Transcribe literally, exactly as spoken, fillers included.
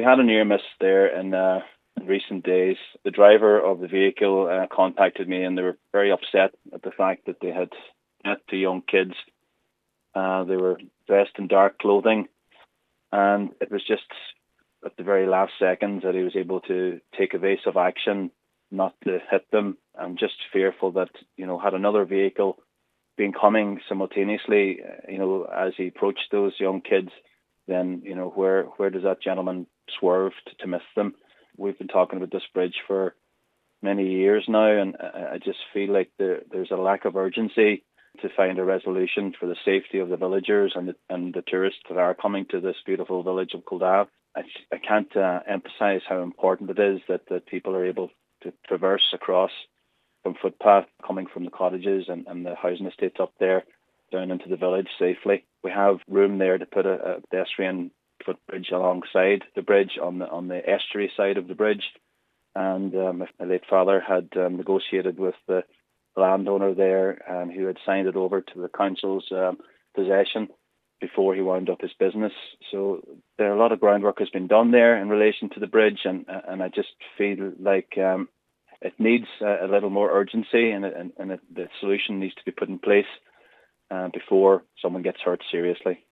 had a near miss there in, uh, in recent days. The driver of the vehicle uh, contacted me, and they were very upset at the fact that they had met two young kids. Uh, they were dressed in dark clothing, and it was just at the very last seconds that he was able to take evasive action, not to hit them. I'm just fearful that, you know, had another vehicle been coming simultaneously, you know, as he approached those young kids, then, you know, where where does that gentleman swerve to, to miss them? We've been talking about this bridge for many years now, and I just feel like there, there's a lack of urgency to find a resolution for the safety of the villagers and the, and the tourists that are coming to this beautiful village of Kildare. I, I can't uh, emphasise how important it is that, that people are able to traverse across from footpath coming from the cottages and, and the housing estates up there down into the village safely. We have room there to put a, a pedestrian footbridge alongside the bridge on the on the estuary side of the bridge. And um, my late father had um, negotiated with the landowner there, um, who had signed it over to the council's um, possession before he wound up his business. So there a lot of groundwork has been done there in relation to the bridge, and and I just feel like um, it needs a, a little more urgency, and, and, and it, the solution needs to be put in place uh, before someone gets hurt seriously.